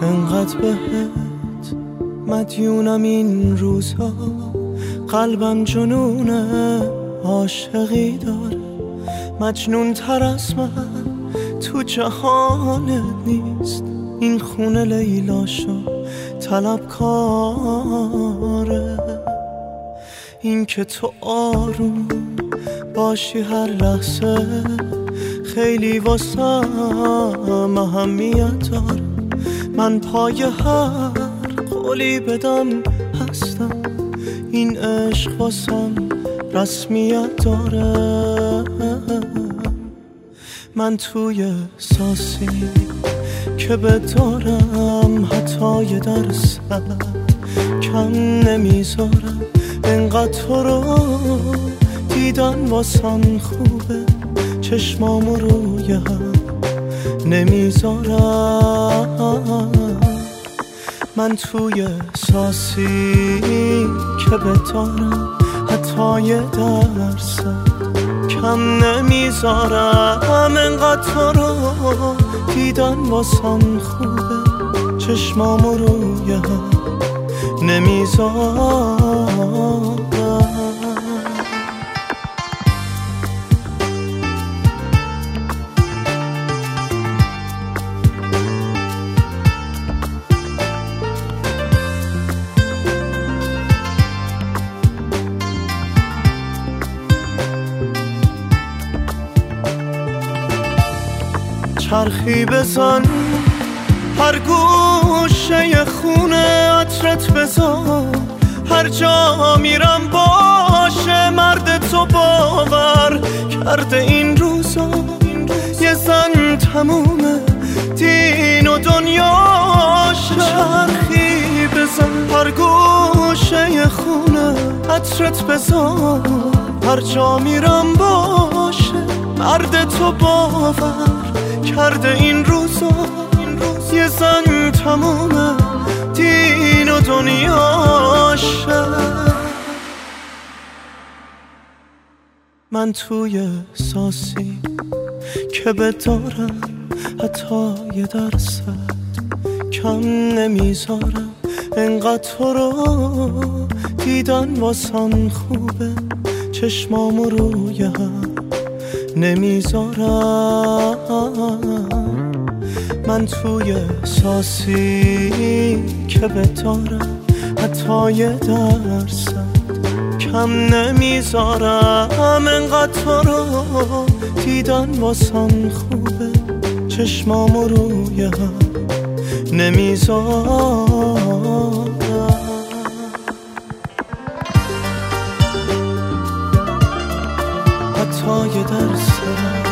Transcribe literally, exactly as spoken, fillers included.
انقدر بهت مدیونم این روزا، قلبم جنون عاشقی داره، مجنون تر از من تو جهانت نیست. این خونه لیلاشو طلبکاره، این که تو آروم باشی هر لحظه خیلی واسم اهمیت داره. من پای هر قولی بدم هستم، این عشق واسم رسمیت داره. من توی ساسی که بدارم حتی یه درصد کم نمیذارم. انقدر تو رو دیدن واسم خوبه، چشمامو روی هم نمیذارم. من توی ساسی که بدارم حتی یه درصد کم نمیذارم. انقدر تو رو دیدن واسم خوبه، چشمامو روی هم نمیذارم. چرخی بزن هر گوشه خونه، عطرت بزن هر جا میرم باشه. مرد تو باور کرده این روزا یه زن تمومه دین و دنیاشه. چرخی بزن هر گوشه خونه، عطرت بزن هر جا میرم باشه. مرد تو باور کرده این روزا یه زن تمومه دین و دنیاشه. من توی ساسی که بدارم حتی یه درصد کم نمیذارم. انقدر تو رو دیدن واسم خوبه، چشمامو روی هم نمیذارم. من توی ساسی که بدارم حتی یه درصد کم نمیذارم. انقدر تو رو دیدن واسم خوبه، چشمامو روی هم نمیذارم. حتی یه درصد